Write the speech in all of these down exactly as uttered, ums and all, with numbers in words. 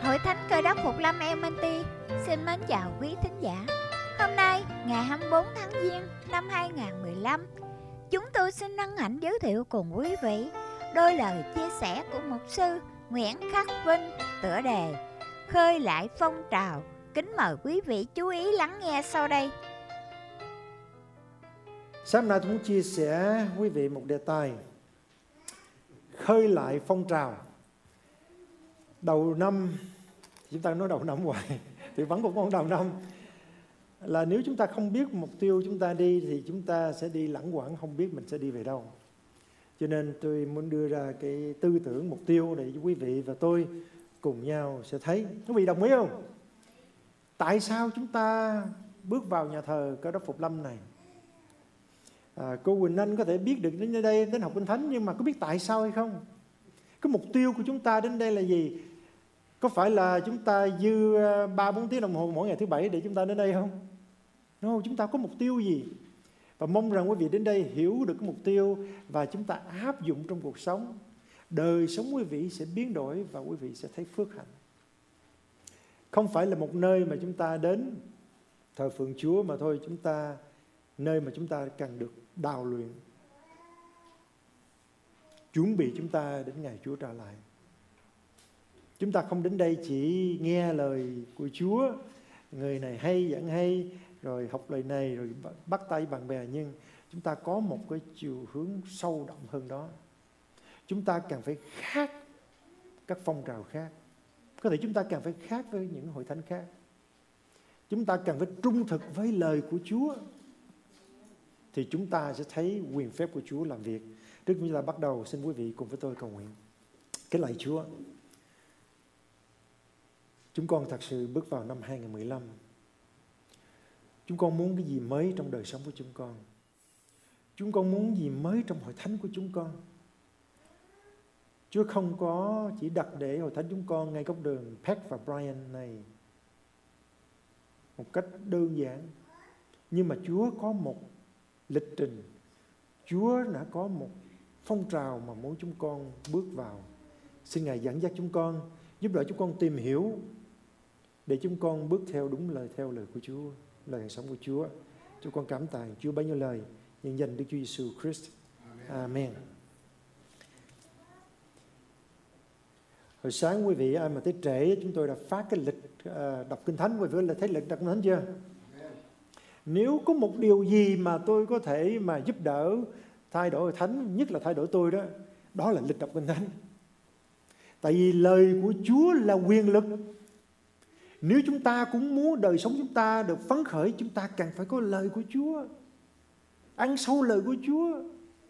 Hội Thánh Cơ Đốc Phục Lâm El Monte xin mến chào quý thính giả. Hôm nay, ngày hai mươi tư tháng Giêng năm hai nghìn không trăm mười lăm, chúng tôi xin hân hạnh giới thiệu cùng quý vị đôi lời chia sẻ của mục sư Nguyễn Khắc Vinh, tựa đề Khơi lại phong trào. Kính mời quý vị chú ý lắng nghe sau đây. Sáng nay tôi muốn chia sẻ quý vị một đề tài khơi lại phong trào. Đầu năm, chúng ta nói đầu năm hoài thì vẫn còn con đầu năm, là nếu chúng ta không biết mục tiêu chúng ta đi thì chúng ta sẽ đi lẳng quẩn, không biết mình sẽ đi về đâu. Cho nên tôi muốn đưa ra cái tư tưởng mục tiêu để cho quý vị và tôi cùng nhau sẽ thấy. Quý vị đồng ý không? Tại sao chúng ta bước vào nhà thờ Cơ Đốc Phục Lâm này? À, cô Quỳnh Anh có thể biết được đến đây đến học Kinh Thánh, nhưng mà có biết tại sao hay không? Cái mục tiêu của chúng ta đến đây là gì? Có phải là chúng ta dư ba bốn tiếng đồng hồ mỗi ngày thứ bảy để chúng ta đến đây không? No, chúng ta có mục tiêu gì? Và mong rằng quý vị đến đây hiểu được cái mục tiêu và chúng ta áp dụng trong cuộc sống. Đời sống quý vị sẽ biến đổi và quý vị sẽ thấy phước hạnh. Không phải là một nơi mà chúng ta đến thờ phượng Chúa mà thôi, chúng ta nơi mà chúng ta cần được đào luyện, chuẩn bị chúng ta đến ngày Chúa trở lại. Chúng ta không đến đây chỉ nghe lời của Chúa, người này hay dẫn hay, rồi học lời này, rồi bắt tay bạn bè, nhưng chúng ta có một cái chiều hướng sâu đậm hơn đó. Chúng ta cần phải khác các phong trào khác. Có thể chúng ta cần phải khác với những hội thánh khác. Chúng ta cần phải trung thực với lời của Chúa, thì chúng ta sẽ thấy quyền phép của Chúa làm việc. Trước khi chúng ta bắt đầu, xin quý vị cùng với tôi cầu nguyện. Cái lạy Chúa, chúng con thật sự bước vào năm hai nghìn không trăm mười lăm. Chúng con muốn cái gì mới trong đời sống của chúng con? Chúng con muốn gì mới trong hội thánh của chúng con? Chúa không có chỉ đặt để hội thánh chúng con ngay góc đường Peck và Brian này một cách đơn giản, nhưng mà Chúa có một lịch trình. Chúa đã có một phong trào mà muốn chúng con bước vào. Xin Ngài dẫn dắt chúng con, giúp đỡ chúng con tìm hiểu để chúng con bước theo đúng lời theo lời của Chúa, lời sống của Chúa. Chúng con cảm tạ Chúa bấy nhiêu lời, nhân danh Đức Chúa Giêsu Christ. Amen. Amen. Hồi sáng quý vị ai mà tới trễ, chúng tôi đã phát cái lịch uh, đọc Kinh Thánh. Quý vị là thấy lịch đọc Kinh Thánh chưa? Nếu có một điều gì mà tôi có thể mà giúp đỡ thay đổi hội thánh, nhất là thay đổi tôi đó, đó là lịch đọc Kinh Thánh. Tại vì lời của Chúa là quyền lực. Nếu chúng ta cũng muốn đời sống chúng ta được phấn khởi, chúng ta cần phải có lời của Chúa, ăn sâu lời của Chúa.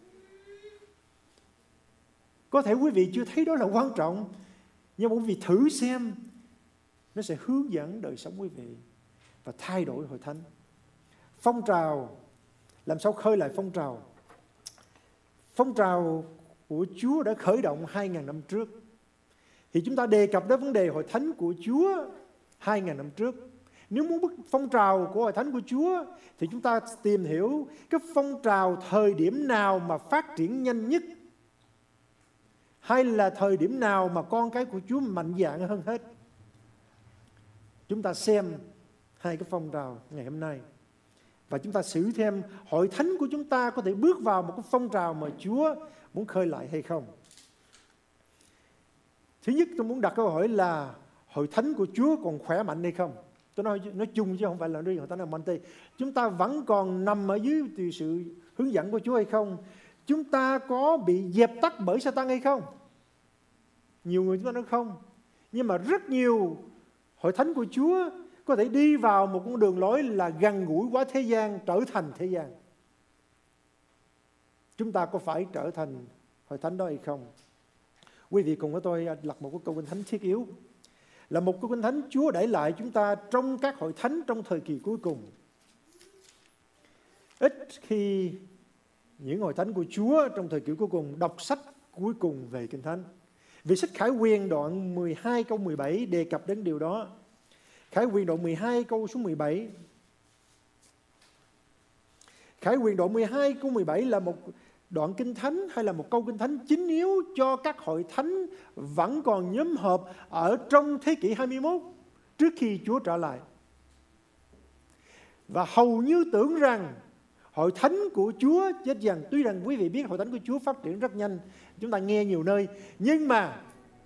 Có thể quý vị chưa thấy đó là quan trọng, nhưng mà quý vị thử xem, nó sẽ hướng dẫn đời sống quý vị và thay đổi hội thánh. Phong trào, làm sao khơi lại phong trào? Phong trào của Chúa đã khởi động hai nghìn năm trước. Thì chúng ta đề cập đến vấn đề hội thánh của Chúa hai nghìn năm trước. Nếu muốn bước phong trào của hội thánh của Chúa thì chúng ta tìm hiểu cái phong trào thời điểm nào mà phát triển nhanh nhất, hay là thời điểm nào mà con cái của Chúa mạnh dạn hơn hết. Chúng ta xem hai cái phong trào ngày hôm nay, và chúng ta xử thêm hội thánh của chúng ta có thể bước vào một cái phong trào mà Chúa muốn khơi lại hay không. Thứ nhất, tôi muốn đặt câu hỏi là hội thánh của Chúa còn khỏe mạnh hay không? Tôi nói nói chung chứ không phải là riêng hội thánh El Monte. Chúng ta vẫn còn nằm ở dưới sự hướng dẫn của Chúa hay không? Chúng ta có bị dẹp tắt bởi Satan hay không? Nhiều người chúng ta nói không. Nhưng mà rất nhiều hội thánh của Chúa có thể đi vào một con đường lối là gần gũi quá thế gian, trở thành thế gian. Chúng ta có phải trở thành hội thánh đó hay không? Quý vị cùng với tôi lật một cái câu Kinh Thánh thiết yếu, là một câu Kinh Thánh Chúa để lại chúng ta trong các hội thánh trong thời kỳ cuối cùng. Ít khi những hội thánh của Chúa trong thời kỳ cuối cùng đọc sách cuối cùng về Kinh Thánh. Vì sách Khải Huyền đoạn mười hai câu mười bảy đề cập đến điều đó. Khải Huyền đoạn mười hai câu số mười bảy. Khải Huyền đoạn mười hai câu mười bảy là một đoạn kinh thánh hay là một câu kinh thánh chính yếu cho các hội thánh vẫn còn nhóm họp ở trong thế kỷ hai mươi mốt trước khi Chúa trở lại. Và hầu như tưởng rằng hội thánh của Chúa chết dần. Tuy rằng quý vị biết hội thánh của Chúa phát triển rất nhanh, chúng ta nghe nhiều nơi, nhưng mà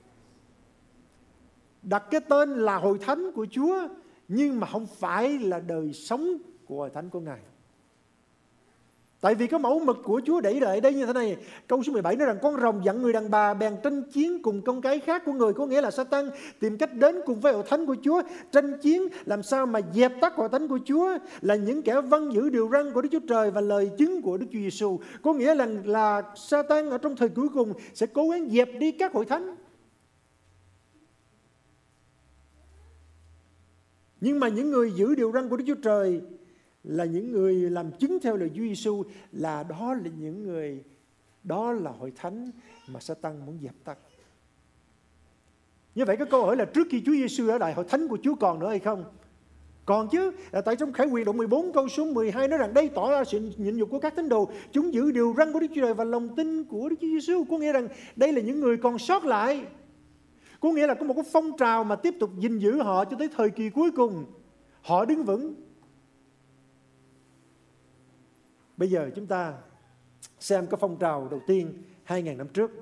đặt cái tên là hội thánh của Chúa nhưng mà không phải là đời sống của hội thánh của Ngài. Tại vì có mẫu mực của Chúa để lại đây như thế này. Câu số mười bảy nói rằng con rồng dẫn người đàn bà bèn tranh chiến cùng con cái khác của người. Có nghĩa là Satan tìm cách đến cùng với hội thánh của Chúa, tranh chiến làm sao mà dẹp tắt hội thánh của Chúa, là những kẻ vâng giữ điều răn của Đức Chúa Trời và lời chứng của Đức Chúa Giêsu. Có nghĩa là, là Satan ở trong thời cuối cùng sẽ cố gắng dẹp đi các hội thánh. Nhưng mà những người giữ điều răn của Đức Chúa Trời là những người làm chứng theo lời Chúa Giêsu, là đó là những người, đó là hội thánh mà Satan muốn dẹp tắt. Như vậy cái câu hỏi là trước khi Chúa Giêsu ở lại, hội thánh của Chúa còn nữa hay không? Còn chứ. Tại trong Khải Huyền đoạn mười bốn câu số mười hai nói rằng đây tỏ ra sự nhịn nhục của các tín đồ, chúng giữ điều răn của Đức Chúa Trời và lòng tin của Đức Chúa Giêsu. Có nghĩa rằng đây là những người còn sót lại. Có nghĩa là có một cái phong trào mà tiếp tục gìn giữ họ cho tới thời kỳ cuối cùng. Họ đứng vững. Bây giờ chúng ta xem cái phong trào đầu tiên hai nghìn năm trước.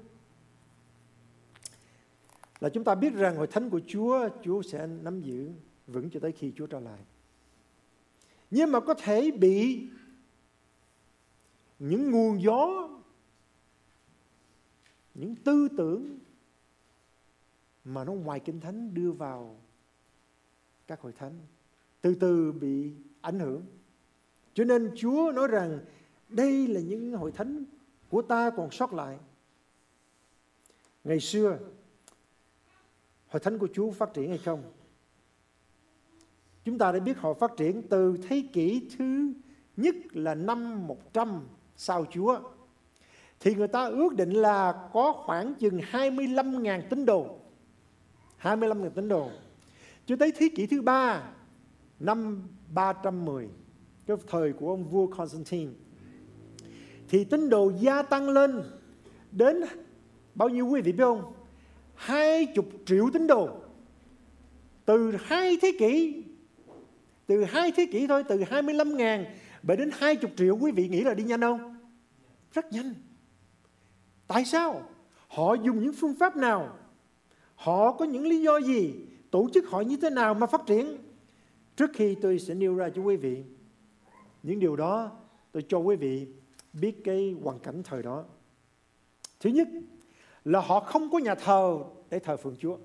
Là chúng ta biết rằng hội thánh của Chúa, Chúa sẽ nắm giữ vững cho tới khi Chúa trở lại. Nhưng mà có thể bị những nguồn gió, những tư tưởng mà nó ngoài Kinh Thánh đưa vào các hội thánh, từ từ bị ảnh hưởng. Cho nên Chúa nói rằng đây là những hội thánh của ta còn sót lại. Ngày xưa hội thánh của Chúa phát triển hay không? Chúng ta đã biết họ phát triển từ thế kỷ thứ nhất là năm một trăm sau Chúa. Thì người ta ước định là có khoảng chừng hai mươi lăm nghìn tín đồ. hai mươi lăm nghìn tín đồ. Cho tới thế kỷ thứ ba, năm ba trăm mười, cái thời của ông vua Constantine, thì tín đồ gia tăng lên đến bao nhiêu quý vị biết không? Hai chục triệu tín đồ. Từ hai thế kỷ, từ hai thế kỷ thôi, từ hai mươi lăm nghìn bởi đến hai chục triệu, quý vị nghĩ là đi nhanh không? Rất nhanh. Tại sao? Họ dùng những phương pháp nào? Họ có những lý do gì? Tổ chức họ như thế nào mà phát triển? Trước khi tôi sẽ nêu ra cho quý vị những điều đó, tôi cho quý vị biết cái hoàn cảnh thời đó. Thứ nhất là họ không có nhà thờ để thờ phượng Chúa.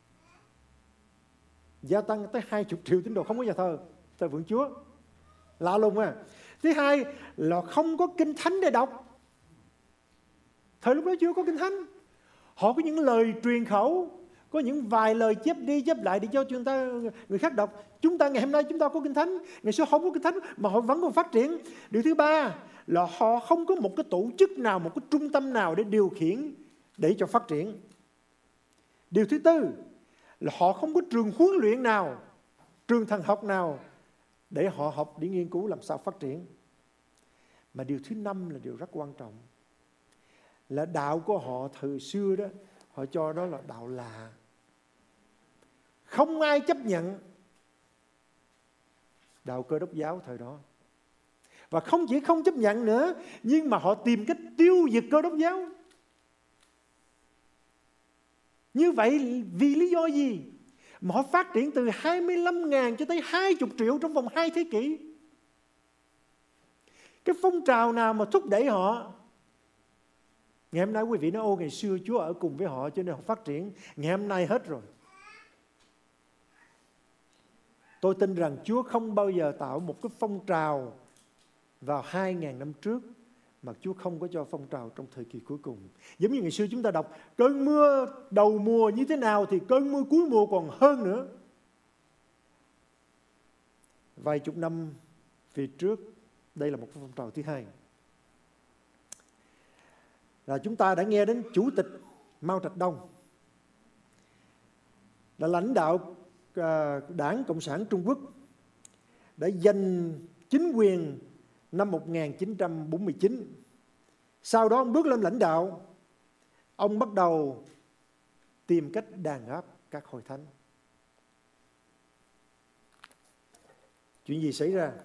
Gia tăng tới hai mươi triệu tín đồ không có nhà thờ thờ phượng Chúa. Lạ lùng à. Thứ hai là không có kinh thánh để đọc. Thời lúc đó chưa có kinh thánh. Họ có những lời truyền khẩu, có những vài lời chép đi chép lại để cho chúng ta, người khác đọc. Chúng ta ngày hôm nay chúng ta có kinh thánh, ngày xưa không có kinh thánh mà họ vẫn còn phát triển. Điều thứ ba là họ không có một cái tổ chức nào, một cái trung tâm nào để điều khiển để cho phát triển. Điều thứ tư là họ không có trường huấn luyện nào, trường thần học nào để họ học, để nghiên cứu làm sao phát triển. Mà điều thứ năm là điều rất quan trọng, là đạo của họ thời xưa đó, họ cho đó là đạo lạ. Không ai chấp nhận đạo Cơ Đốc giáo thời đó. Và không chỉ không chấp nhận nữa, nhưng mà họ tìm cách tiêu diệt Cơ Đốc giáo. Như vậy vì lý do gì mà họ phát triển từ hai mươi lăm nghìn cho tới hai mươi triệu trong vòng hai thế kỷ? Cái phong trào nào mà thúc đẩy họ? Ngày hôm nay quý vị nói ô ngày xưa Chúa ở cùng với họ cho nên họ phát triển. Ngày hôm nay hết rồi. Tôi tin rằng Chúa không bao giờ tạo một cái phong trào vào hai nghìn năm trước mà Chúa không có cho phong trào trong thời kỳ cuối cùng. Giống như ngày xưa chúng ta đọc cơn mưa đầu mùa như thế nào thì cơn mưa cuối mùa còn hơn nữa. Vài chục năm về trước, đây là một phong trào thứ hai. Là chúng ta đã nghe đến Chủ tịch Mao Trạch Đông, là lãnh đạo Đảng Cộng sản Trung Quốc, đã giành chính quyền năm một nghìn chín trăm bốn mươi chín Sau đó ông bước lên lãnh đạo. Ông bắt đầu tìm cách đàn áp các hội thánh. Chuyện gì xảy ra?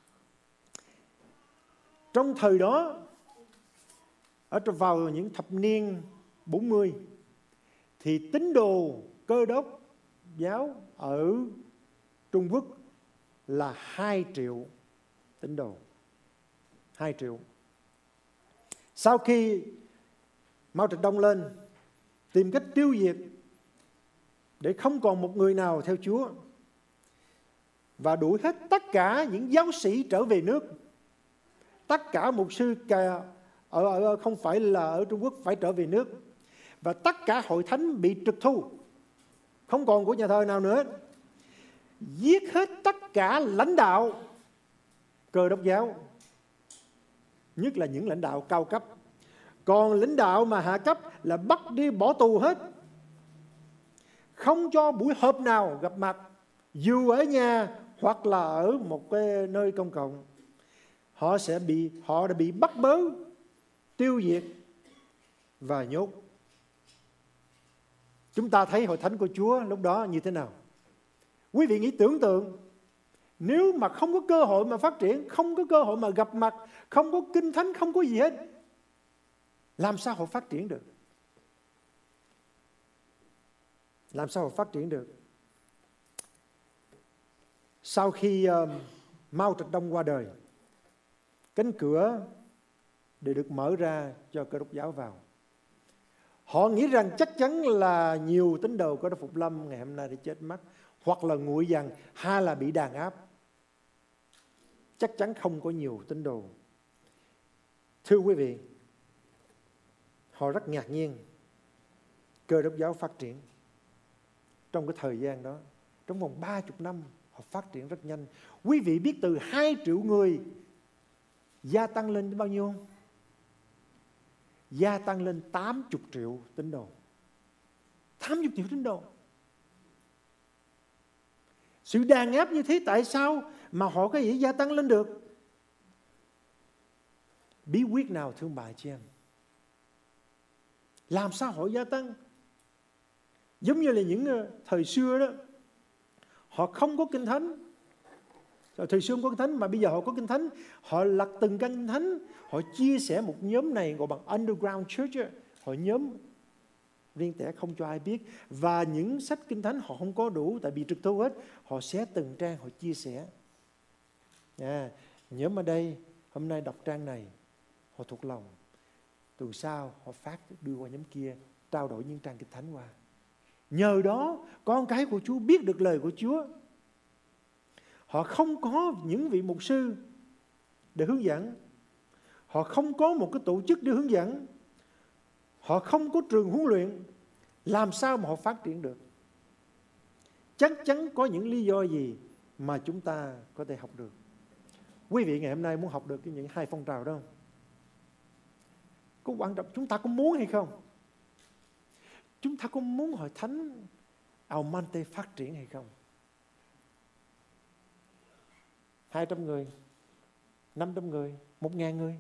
Trong thời đó, ở vào những thập niên bốn mươi, thì tín đồ Cơ đốc giáo ở Trung Quốc là hai triệu tín đồ. hai triệu. Sau khi Mao Trạch Đông lên tìm cách tiêu diệt để không còn một người nào theo Chúa và đuổi hết tất cả những giáo sĩ trở về nước, tất cả mục sư ở, ở không phải là ở Trung Quốc phải trở về nước, và tất cả hội thánh bị trục thu, không còn của nhà thờ nào nữa, giết hết tất cả lãnh đạo Cơ đốc giáo, nhất là những lãnh đạo cao cấp. Còn lãnh đạo mà hạ cấp là bắt đi bỏ tù hết, không cho buổi họp nào gặp mặt, dù ở nhà hoặc là ở một cái nơi công cộng. Họ sẽ bị họ đã bị bắt bớ, tiêu diệt và nhốt. Chúng ta thấy hội thánh của Chúa lúc đó như thế nào? Quý vị nghĩ tưởng tượng, nếu mà không có cơ hội mà phát triển, không có cơ hội mà gặp mặt, không có kinh thánh, không có gì hết, làm sao họ phát triển được? Làm sao họ phát triển được? Sau khi uh, Mao Trạch Đông qua đời, cánh cửa để được mở ra cho Cơ đốc giáo vào. Họ nghĩ rằng chắc chắn là nhiều tín đồ Cơ đốc Phục Lâm ngày hôm nay đã chết mất, hoặc là nguội dần, hay là bị đàn áp. Chắc chắn không có nhiều tín đồ. Thưa quý vị, họ rất ngạc nhiên Cơ đốc giáo phát triển. Trong cái thời gian đó, trong vòng ba mươi năm, họ phát triển rất nhanh. Quý vị biết từ hai triệu người gia tăng lên đến bao nhiêu không? Gia tăng lên tám mươi triệu tín đồ. tám mươi triệu tín đồ. Sự đàn áp như thế tại sao mà họ có thể gia tăng lên được? Bí quyết nào thưa bà chị em? Làm sao họ gia tăng? Giống như là những thời xưa đó, họ không có kinh thánh. Thời xưa không có kinh thánh, mà bây giờ họ có kinh thánh. Họ lật từng căn kinh thánh. Họ chia sẻ một nhóm này gọi bằng underground church. Họ nhóm riêng tẻ không cho ai biết. Và những sách kinh thánh họ không có đủ, tại bị trục thu hết. Họ xé từng trang, họ chia sẻ. À, nhóm ở đây hôm nay đọc trang này, họ thuộc lòng. Tuần sau họ phát đưa qua nhóm kia, trao đổi những trang kinh thánh qua. Nhờ đó con cái của Chúa biết được lời của Chúa. Họ không có những vị mục sư để hướng dẫn. Họ không có một cái tổ chức để hướng dẫn. Họ không có trường huấn luyện. Làm sao mà họ phát triển được? Chắc chắn có những lý do gì mà chúng ta có thể học được. Quý vị ngày hôm nay muốn học được những hai phong trào đó không? Có quan trọng chúng ta có muốn hay không? Chúng ta có muốn hội thánh Almonte phát triển hay không? hai trăm người, năm trăm người, một ngàn người.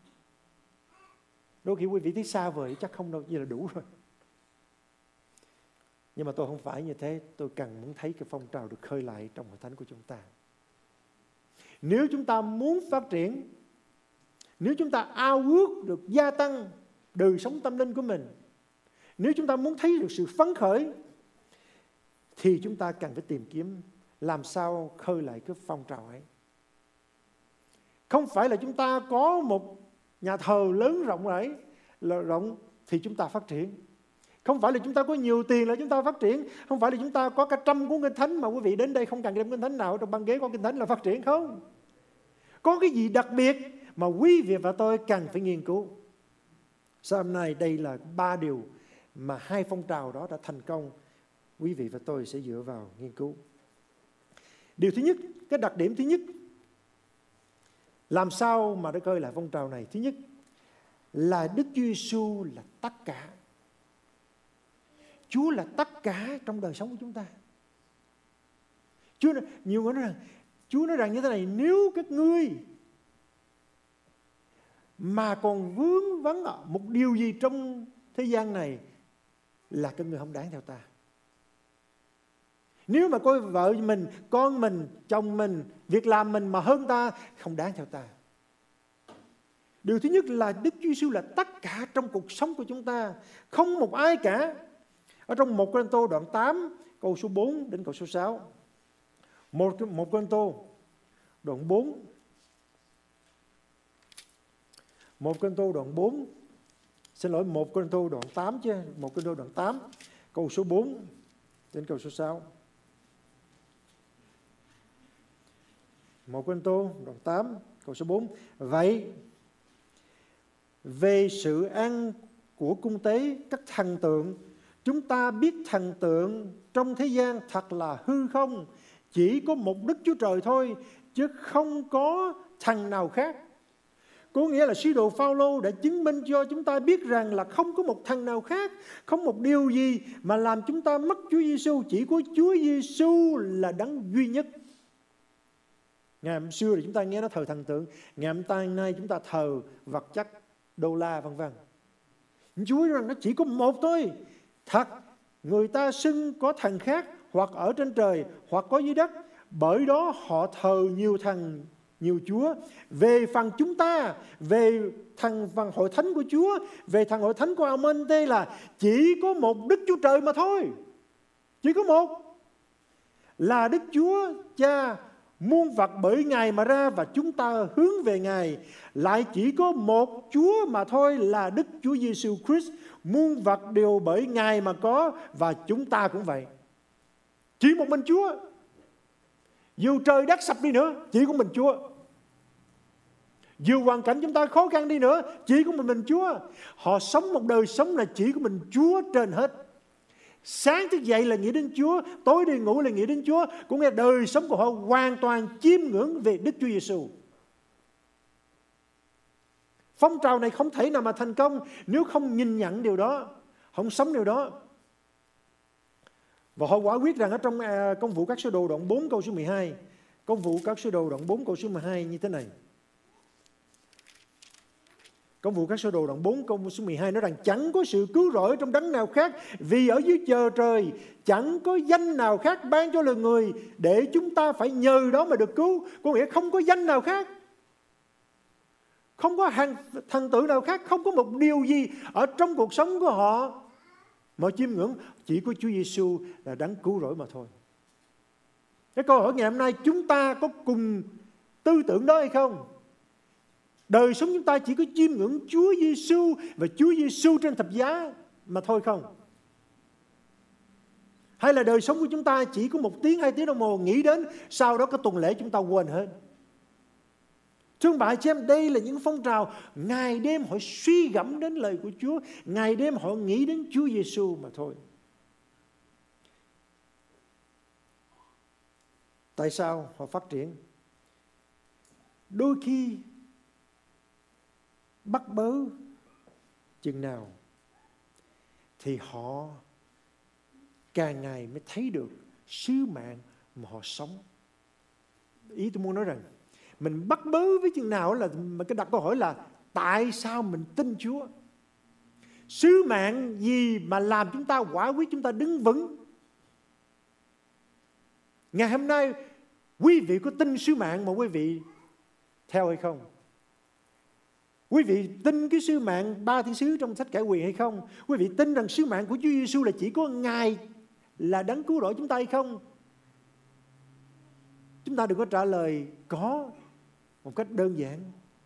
Đôi khi quý vị thấy xa vời, chắc không đâu, gì là đủ rồi. Nhưng mà tôi không phải như thế. Tôi cần muốn thấy cái phong trào được khơi lại trong hội thánh của chúng ta. Nếu chúng ta muốn phát triển, nếu chúng ta ao ước được gia tăng đời sống tâm linh của mình, nếu chúng ta muốn thấy được sự phấn khởi, thì chúng ta cần phải tìm kiếm làm sao khơi lại cái phong trào ấy. Không phải là chúng ta có một nhà thờ lớn rộng rãi, rộng thì chúng ta phát triển. Không phải là chúng ta có nhiều tiền là chúng ta phát triển. Không phải là chúng ta có cả trăm cuốn kinh thánh mà quý vị đến đây không cần đem kinh thánh nào trong băng ghế có kinh thánh là phát triển không. Có cái gì đặc biệt mà quý vị và tôi cần phải nghiên cứu. Sau hôm nay đây là ba điều mà hai phong trào đó đã thành công. Quý vị và tôi sẽ dựa vào nghiên cứu. Điều thứ nhất, cái đặc điểm thứ nhất, làm sao mà để khơi lại phong trào này? Thứ nhất là Đức Chúa Giêsu là tất cả. Chúa là tất cả trong đời sống của chúng ta. Chúa, nhiều người nói rằng, Chúa nói rằng như thế này, nếu các ngươi mà còn vướng vấn ở một điều gì trong thế gian này, là cái người không đáng theo ta. Nếu mà coi vợ mình, con mình, chồng mình, việc làm mình mà hơn ta, không đáng theo ta. Điều thứ nhất là Đức Chúa Giêsu là tất cả trong cuộc sống của chúng ta, không một ai cả. Ở trong một Cô-rinh-tô đoạn tám câu số bốn đến câu số sáu. một Cô-rinh-tô đoạn bốn. một Cô-rinh-tô đoạn bốn. Xin lỗi, một Cô-rinh-tô đoạn tám chứ, một Cô-rinh-tô đoạn tám câu số bốn đến câu số sáu. một Cô-rinh-tô đoạn tám câu số bốn. Vậy về sự ăn của cung tế các thần tượng, chúng ta biết thần tượng trong thế gian thật là hư không, chỉ có một Đức Chúa Trời thôi, chứ không có thần nào khác. Có nghĩa là sứ đồ Phao-lô đã chứng minh cho chúng ta biết rằng là không có một thần nào khác, không một điều gì mà làm chúng ta mất Chúa Giêsu, chỉ có Chúa Giêsu là đấng duy nhất. Ngày hôm xưa thì chúng ta nghe nó thờ thần tượng, ngày hôm nay chúng ta thờ vật chất, đô la vân vân. Chúa rằng nó chỉ có một thôi. Thật, người ta xưng có thần khác, hoặc ở trên trời, hoặc có dưới đất, bởi đó họ thờ nhiều thần, nhiều chúa. Về phần chúng ta, về thần phần hội thánh của Chúa, về thần hội thánh của Amen-tê là chỉ có một Đức Chúa Trời mà thôi. Chỉ có một, là Đức Chúa Cha, muôn vật bởi Ngài mà ra, và chúng ta hướng về Ngài. Lại chỉ có một Chúa mà thôi, là Đức Chúa Giêsu Christ, muôn vật đều bởi Ngài mà có, và chúng ta cũng vậy. Chỉ một mình Chúa. Dù trời đất sập đi nữa, chỉ có mình Chúa. Dù hoàn cảnh chúng ta khó khăn đi nữa, chỉ có mình mình Chúa. Họ sống một đời sống là chỉ có mình Chúa trên hết. Sáng thức dậy là nghĩ đến Chúa, tối đi ngủ là nghĩ đến Chúa. Cũng nghe đời sống của họ hoàn toàn chiêm ngưỡng về Đức Chúa Giêsu. Phong trào này không thể nào mà thành công nếu không nhìn nhận điều đó, không sống điều đó. Và họ quả quyết rằng ở trong Công vụ các sứ đồ đoạn bốn câu số mười hai, Công vụ các sứ đồ đoạn bốn câu số mười hai như thế này. Công vụ các sứ đồ đoạn bốn câu số mười hai nói rằng chẳng có sự cứu rỗi trong đấng nào khác, vì ở dưới trời trời chẳng có danh nào khác ban cho lời người để chúng ta phải nhờ đó mà được cứu. Có nghĩa không có danh nào khác, không có hàng thần tượng nào khác, không có một điều gì ở trong cuộc sống của họ mà chiêm ngưỡng, chỉ có Chúa Giêsu là đấng cứu rỗi mà thôi. Cái câu hỏi ngày hôm nay, chúng ta có cùng tư tưởng đó hay không? Đời sống chúng ta chỉ có chiêm ngưỡng Chúa Giêsu và Chúa Giêsu trên thập giá mà thôi không? Hay là đời sống của chúng ta chỉ có một tiếng, hai tiếng đồng hồ nghĩ đến, sau đó cái tuần lễ chúng ta quên hết? Thưa ông bà chị em, đây là những phong trào ngày đêm họ suy gẫm đến lời của Chúa, ngày đêm họ nghĩ đến Chúa Giêsu mà thôi. Tại sao họ phát triển? Đôi khi bắt bớ chừng nào thì họ càng ngày mới thấy được sứ mạng mà họ sống. Ý tôi muốn nói rằng mình bắt bớ với chừng nào là mình cái đặt câu hỏi là tại sao mình tin Chúa? Sứ mạng gì mà làm chúng ta quả quyết chúng ta đứng vững? Ngày hôm nay quý vị có tin sứ mạng mà quý vị theo hay không? Quý vị tin cái sứ mạng ba thiên sứ trong sách Cải Quyền hay không? Quý vị tin rằng sứ mạng của Chúa Giêsu là chỉ có Ngài là đấng cứu rỗi chúng ta hay không? Chúng ta đừng có trả lời có một cách đơn giản.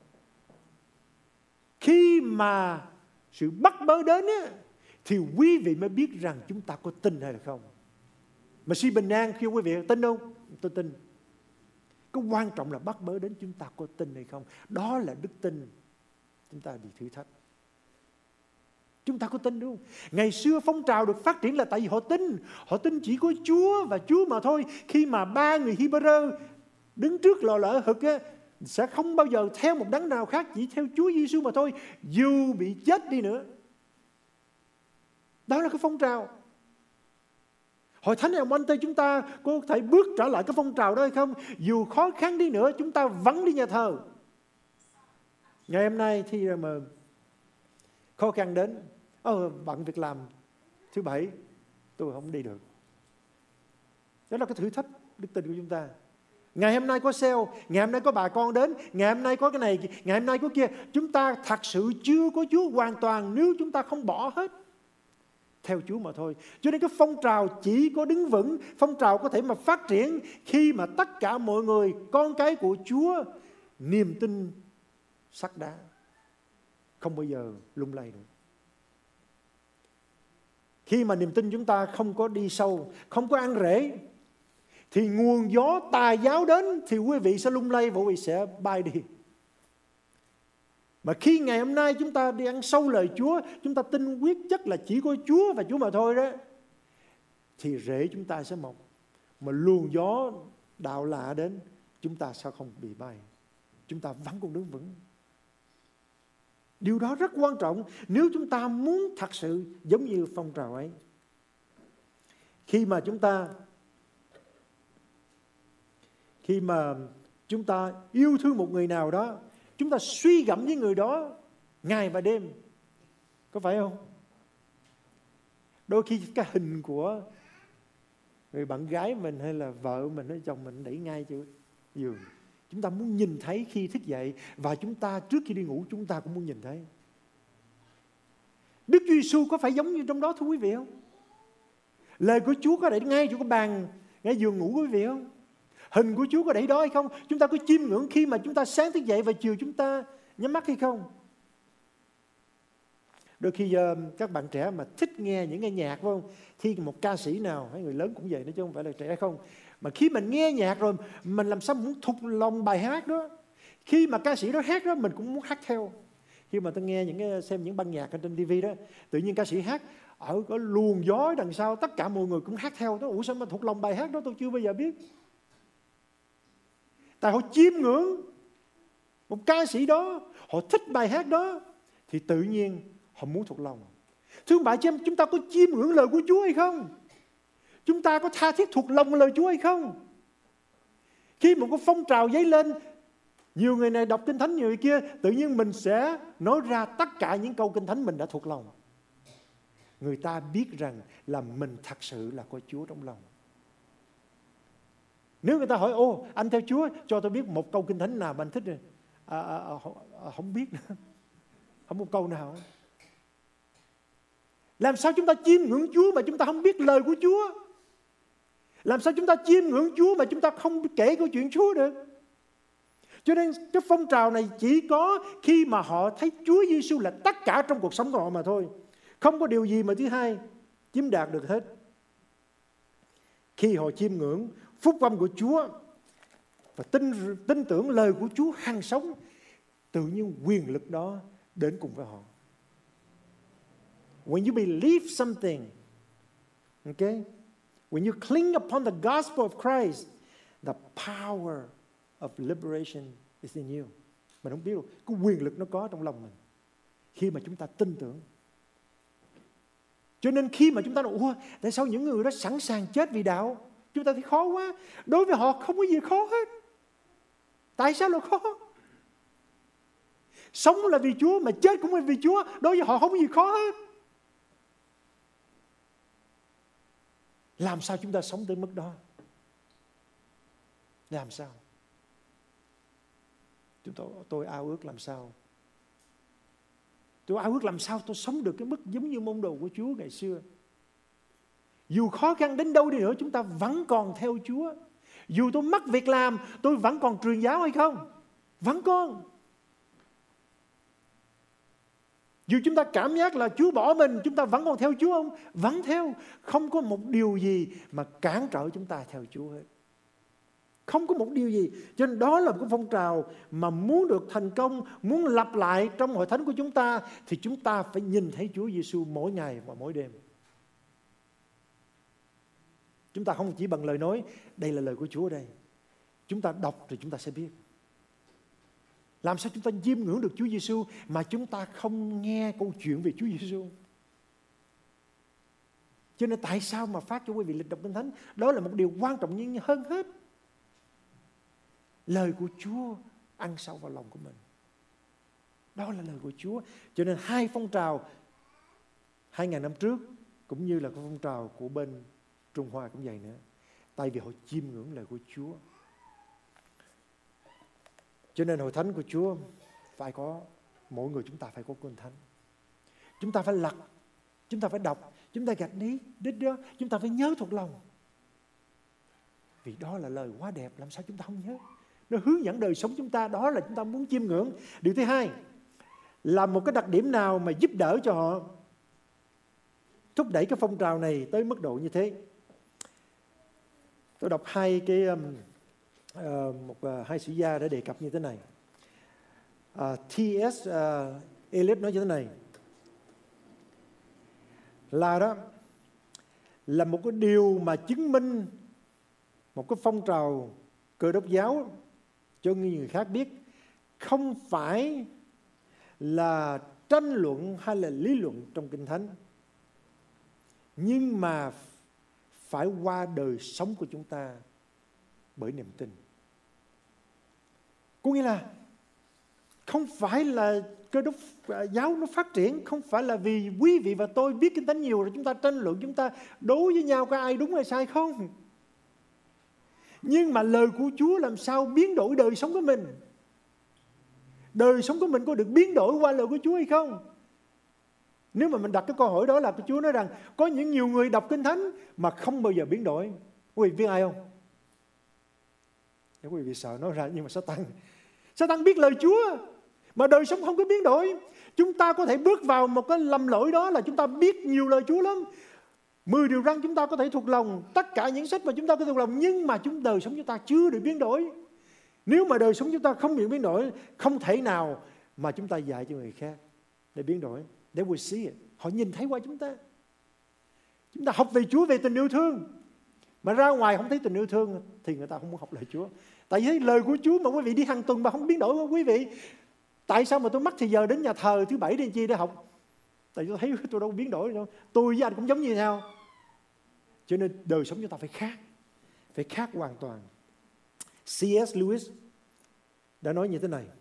Khi mà sự bắt bớ đến á, thì quý vị mới biết rằng chúng ta có tin hay là không. Mà si bình an khi quý vị tin không? Tôi tin. Cái quan trọng là bắt bớ đến chúng ta có tin hay không. Đó là đức tin. Chúng ta bị thử thách. Chúng ta có tin đúng không? Ngày xưa phong trào được phát triển là tại vì họ tin. Họ tin chỉ có Chúa và Chúa mà thôi. Khi mà ba người Hi-bơ-rơ đứng trước lò lửa hực á, sẽ không bao giờ theo một đấng nào khác, chỉ theo Chúa Giêsu mà thôi, dù bị chết đi nữa. Đó là cái phong trào. Hội thánh Amen-tê chúng ta có thể bước trở lại cái phong trào đó hay không? Dù khó khăn đi nữa, chúng ta vẫn đi nhà thờ. Ngày hôm nay khi mà khó khăn đến, ờ, bận việc làm thứ bảy tôi không đi được. Đó là cái thử thách đức tin của chúng ta. Ngày hôm nay có sale, ngày hôm nay có bà con đến, ngày hôm nay có cái này, ngày hôm nay có kia. Chúng ta thật sự chưa có Chúa hoàn toàn nếu chúng ta không bỏ hết theo Chúa mà thôi. Cho nên cái phong trào chỉ có đứng vững, phong trào có thể mà phát triển khi mà tất cả mọi người, con cái của Chúa, niềm tin sắt đá, không bao giờ lung lay được. Khi mà niềm tin chúng ta không có đi sâu, không có ăn rễ, thì nguồn gió tà giáo đến thì quý vị sẽ lung lay và quý vị sẽ bay đi. Mà khi ngày hôm nay chúng ta đi ăn sâu lời Chúa, chúng ta tin quyết chất là chỉ có Chúa và Chúa mà thôi đó, thì rễ chúng ta sẽ mọc. Mà luồng gió đạo lạ đến, chúng ta sẽ không bị bay. Chúng ta vẫn còn đứng vững. Điều đó rất quan trọng nếu chúng ta muốn thật sự giống như phong trào ấy. Khi mà chúng ta Khi mà chúng ta yêu thương một người nào đó, chúng ta suy gẫm với người đó ngày và đêm. Có phải không? Đôi khi cái hình của người bạn gái mình hay là vợ mình hay chồng mình đẩy ngay cho giường. Chúng ta muốn nhìn thấy khi thức dậy, và chúng ta trước khi đi ngủ chúng ta cũng muốn nhìn thấy. Đức Chúa Giêsu có phải giống như trong đó thưa quý vị không? Lời của Chúa có để ngay chỗ cái bàn, ngay giường ngủ của quý vị không? Hình của Chúa có để đó hay không? Chúng ta có chiêm ngưỡng khi mà chúng ta sáng thức dậy và chiều chúng ta nhắm mắt hay không? Đôi khi uh, các bạn trẻ mà thích nghe những cái nhạc, phải không? Khi một ca sĩ nào, hay người lớn cũng vậy, nói chứ không phải là trẻ không, mà khi mình nghe nhạc rồi, mình làm sao muốn thuộc lòng bài hát đó. Khi mà ca sĩ đó hát đó, mình cũng muốn hát theo. Khi mà tôi nghe những cái, xem những băng nhạc ở trên ti vi đó, tự nhiên ca sĩ hát ở có luồng gió đằng sau, tất cả mọi người cũng hát theo đó. Ủa sao mà thuộc lòng bài hát đó tôi chưa bao giờ biết. Tại họ chiêm ngưỡng một ca sĩ đó, họ thích bài hát đó, thì tự nhiên họ muốn thuộc lòng. Thưa ông bà chị em, chúng ta có chiêm ngưỡng lời của Chúa hay không? Chúng ta có tha thiết thuộc lòng lời Chúa hay không? Khi một cái phong trào dấy lên, nhiều người này đọc Kinh Thánh, nhiều người kia, tự nhiên mình sẽ nói ra tất cả những câu Kinh Thánh mình đã thuộc lòng. Người ta biết rằng là mình thật sự là có Chúa trong lòng. Nếu người ta hỏi, ô anh theo Chúa, cho tôi biết một câu Kinh Thánh nào mà anh thích rồi. À, à, à, không, à, không biết nữa. Không một câu nào. Làm sao chúng ta chiêm ngưỡng Chúa mà chúng ta không biết lời của Chúa? Làm sao chúng ta chiêm ngưỡng Chúa mà chúng ta không kể câu chuyện Chúa được? Cho nên cái phong trào này chỉ có khi mà họ thấy Chúa Giêsu là tất cả trong cuộc sống của họ mà thôi. Không có điều gì mà thứ hai chiếm đạt được hết. Khi họ chiêm ngưỡng phúc âm của Chúa và tin, tin tưởng lời của Chúa hằng sống, tự nhiên quyền lực đó đến cùng với họ. When you believe something, okay, when you cling upon the gospel of Christ, the power of liberation is in you. Mình không biết đâu, cái quyền lực nó có trong lòng mình khi mà chúng ta tin tưởng. Cho nên khi mà chúng ta nói, ủa, tại sao những người đó sẵn sàng chết vì đạo? Chúng ta thấy khó quá. Đối với họ không có gì khó hết. Tại sao là khó? Sống là vì Chúa, mà chết cũng là vì Chúa. Đối với họ không có gì khó hết. Làm sao chúng ta sống tới mức đó? Làm sao? Chúng tôi, tôi ao ước làm sao? Tôi ao ước làm sao tôi sống được cái mức giống như môn đồ của Chúa ngày xưa. Dù khó khăn đến đâu đi nữa, chúng ta vẫn còn theo Chúa. Dù tôi mất việc làm, tôi vẫn còn truyền giáo hay không? Vẫn còn. Dù chúng ta cảm giác là Chúa bỏ mình, chúng ta vẫn còn theo Chúa không? Vẫn theo. Không có một điều gì mà cản trở chúng ta theo Chúa hết. Không có một điều gì. Cho nên đó là một cái phong trào mà muốn được thành công, muốn lặp lại trong hội thánh của chúng ta, thì chúng ta phải nhìn thấy Chúa Giêsu mỗi ngày và mỗi đêm. Chúng ta không chỉ bằng lời nói, đây là lời của Chúa đây. Chúng ta đọc rồi chúng ta sẽ biết. Làm sao chúng ta chiêm ngưỡng được Chúa Giêsu mà chúng ta không nghe câu chuyện về Chúa Giêsu? Cho nên tại sao mà phát cho quý vị lịch đọc Kinh Thánh? Đó là một điều quan trọng nhưng hơn hết. Lời của Chúa ăn sâu vào lòng của mình. Đó là lời của Chúa. Cho nên hai phong trào hai ngàn năm trước cũng như là cái phong trào của bên Trung Hoa cũng vậy nữa. Tại vì họ chiêm ngưỡng lời của Chúa. Cho nên hội thánh của Chúa phải có, mỗi người chúng ta phải có Kinh Thánh. Chúng ta phải lật, chúng ta phải đọc, chúng ta gạch đi đích đó, chúng ta phải nhớ thuộc lòng. Vì đó là lời quá đẹp, làm sao chúng ta không nhớ? Nó hướng dẫn đời sống chúng ta, đó là chúng ta muốn chiêm ngưỡng. Điều thứ hai là một cái đặc điểm nào mà giúp đỡ cho họ thúc đẩy cái phong trào này tới mức độ như thế. Tôi đọc hai cái um, uh, một uh, hai sử gia đã đề cập như thế này. uh, T S uh, Eliot nói như thế này, là đó là một cái điều mà chứng minh một cái phong trào Cơ Đốc giáo cho người khác biết không phải là tranh luận hay là lý luận trong Kinh Thánh, nhưng mà phải qua đời sống của chúng ta bởi niềm tin. Có nghĩa là không phải là Cơ Đốc giáo nó phát triển, không phải là vì quý vị và tôi biết Kinh Thánh nhiều rồi chúng ta tranh luận, chúng ta đối với nhau có ai đúng hay sai không. Nhưng mà lời của Chúa làm sao biến đổi đời sống của mình? Đời sống của mình có được biến đổi qua lời của Chúa hay không? Nếu mà mình đặt cái câu hỏi đó là Chúa nói rằng có những nhiều người đọc Kinh Thánh mà không bao giờ biến đổi. Quý vị biết ai không? Nếu quý vị sợ nói ra, nhưng mà Satan Satan biết lời Chúa mà đời sống không có biến đổi. Chúng ta có thể bước vào một cái lầm lỗi đó là chúng ta biết nhiều lời Chúa lắm. Mười điều răn chúng ta có thể thuộc lòng, tất cả những sách mà chúng ta có thuộc lòng, nhưng mà chúng đời sống chúng ta chưa được biến đổi. Nếu mà đời sống chúng ta không được biến đổi, không thể nào mà chúng ta dạy cho người khác để biến đổi. They will see it. Họ nhìn thấy qua chúng ta. Chúng ta học về Chúa, về tình yêu thương, mà ra ngoài không thấy tình yêu thương thì người ta không muốn học lời Chúa. Tại vì lời của Chúa mà quý vị đi hàng tuần mà không biến đổi quý vị. Tại sao mà tôi mất thì giờ đến nhà thờ thứ bảy để chi để học? Tại vì tôi thấy tôi đâu biến đổi đâu. Tôi với anh cũng giống như nhau. Cho nên đời sống chúng ta phải khác. Phải khác hoàn toàn. C S Lewis đã nói như thế này.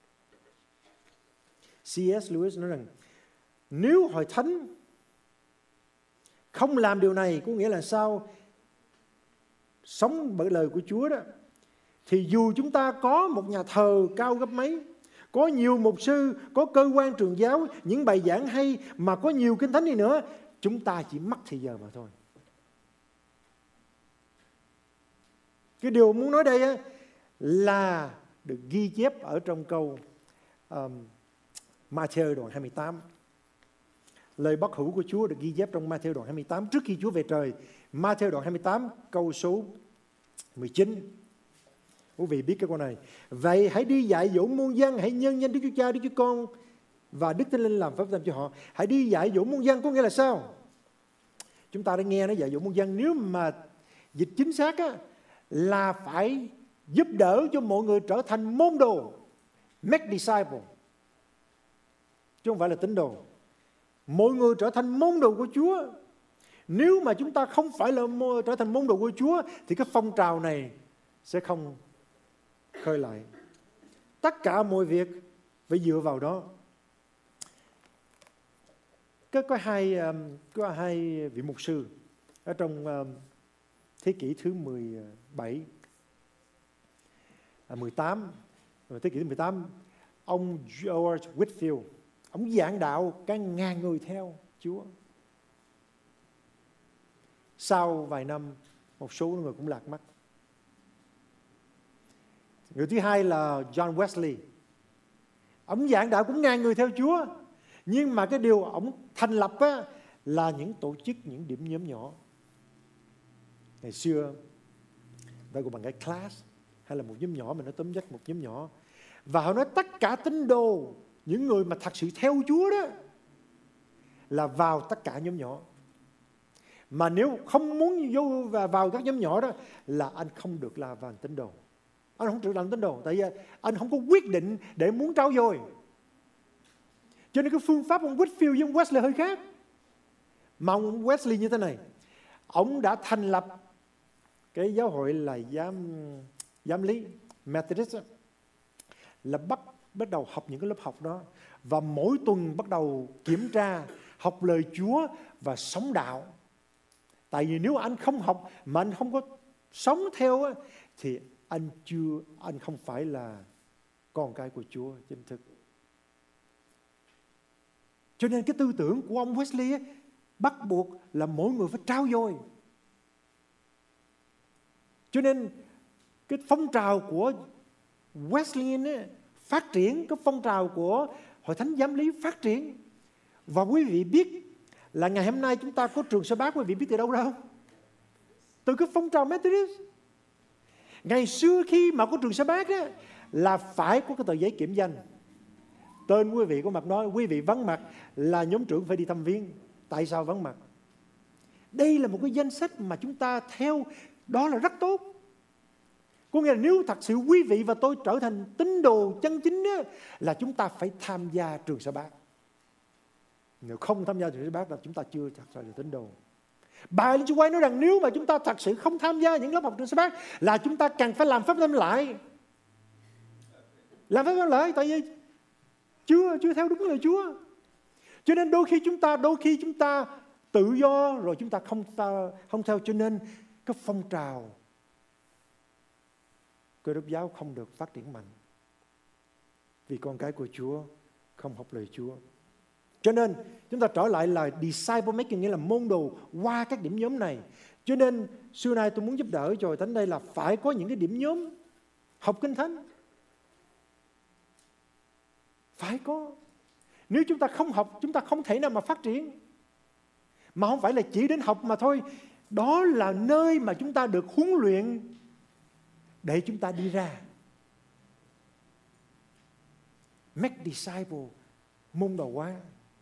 C S Lewis nói rằng nếu hội thánh không làm điều này, có nghĩa là sao? Sống bởi lời của Chúa đó, thì dù chúng ta có một nhà thờ cao gấp mấy, có nhiều mục sư, có cơ quan trường giáo, những bài giảng hay, mà có nhiều Kinh Thánh đi nữa, chúng ta chỉ mất thời giờ mà thôi. Cái điều muốn nói đây á, là được ghi chép ở trong câu um, Ma-thi-ơ đoạn hai mươi tám. Lời bất hủ của Chúa được ghi chép trong Ma-thi-ơ đoạn hai mươi tám trước khi Chúa về trời. Ma-thi-ơ đoạn hai mươi tám câu số mười chín. Quý vị biết cái câu này. Vậy hãy đi dạy dỗ muôn dân, hãy nhân danh Đức Chúa Cha, Đức Chúa Con và Đức Thánh Linh làm phép tâm cho họ. Hãy đi dạy dỗ muôn dân có nghĩa là sao? Chúng ta đã nghe nó dạy dỗ muôn dân. Nếu mà dịch chính xác á, là phải giúp đỡ cho mọi người trở thành môn đồ, make disciple, chứ không phải là tín đồ. Mọi người trở thành môn đồ của Chúa. Nếu mà chúng ta không phải là trở thành môn đồ của Chúa thì cái phong trào này sẽ không khơi lại. Tất cả mọi việc phải dựa vào đó. Có, có, hai, có hai vị mục sư ở trong thế kỷ thứ mười bảy, mười tám, thế kỷ thứ mười tám, ông George Whitefield, ông giảng đạo cả ngàn người theo Chúa. Sau vài năm, một số người cũng lạc mất. Người thứ hai là John Wesley. Ông giảng đạo cũng ngàn người theo Chúa. Nhưng mà cái điều ông thành lập á, là những tổ chức, những điểm nhóm nhỏ. Ngày xưa, ta gọi bằng cái class, hay là một nhóm nhỏ, mình nói tóm tắt một nhóm nhỏ. Và họ nói tất cả tín đồ, những người mà thật sự theo Chúa đó, là vào tất cả nhóm nhỏ. Mà nếu không muốn vô và vào các nhóm nhỏ đó, là anh không được là vào tín đồ. Anh không được làm tín đồ, tại vì anh không có quyết định để muốn trao dồi. Cho nên cái phương pháp ông Whitefield với ông Wesley hơi khác. Mà ông Wesley như thế này, ông đã thành lập cái giáo hội là giám, giám lý Methodist, là bắt bắt đầu học những cái lớp học đó. Và mỗi tuần bắt đầu kiểm tra, học lời Chúa và sống đạo. Tại vì nếu anh không học mà anh không có sống theo á, thì anh chưa, anh không phải là con cái của Chúa chính thức. Cho nên cái tư tưởng của ông Wesley á, bắt buộc là mỗi người phải trau dồi. Cho nên cái phong trào của Wesleyan á, phát triển, cái phong trào của Hội Thánh Giám lý phát triển. Và quý vị biết là ngày hôm nay chúng ta có trường sa bát, quý vị biết từ đâu ra không? Từ cái phong trào Methodist. Ngày xưa khi mà có trường sa bát á, là phải có cái tờ giấy kiểm danh. Tên quý vị có mặt nói, quý vị vắng mặt là nhóm trưởng phải đi thăm viếng. Tại sao vắng mặt? Đây là một cái danh sách mà chúng ta theo, đó là rất tốt. Có nghĩa là nếu thật sự quý vị và tôi trở thành tín đồ chân chính đó, là chúng ta phải tham gia trường sa bát. Nếu không tham gia trường sa bát là chúng ta chưa thật sự là tín đồ. Bà Ellen G. White nói rằng nếu mà chúng ta thật sự không tham gia những lớp học trường sa bát là chúng ta cần phải làm pháp tâm lại. Làm pháp tâm lại tại vì chưa chưa theo đúng lời Chúa. Cho nên đôi khi chúng ta đôi khi chúng ta tự do rồi chúng ta không ta không theo, cho nên cái phong trào Cơ đốc giáo không được phát triển mạnh. Vì con cái của Chúa không học lời Chúa. Cho nên chúng ta trở lại là disciple making, nghĩa là môn đồ qua các điểm nhóm này. Cho nên xưa nay tôi muốn giúp đỡ cho Hội Thánh đây là phải có những cái điểm nhóm học Kinh Thánh. Phải có. Nếu chúng ta không học, chúng ta không thể nào mà phát triển. Mà không phải là chỉ đến học mà thôi. Đó là nơi mà chúng ta được huấn luyện để chúng ta đi ra. Make disciple, môn đồ hóa.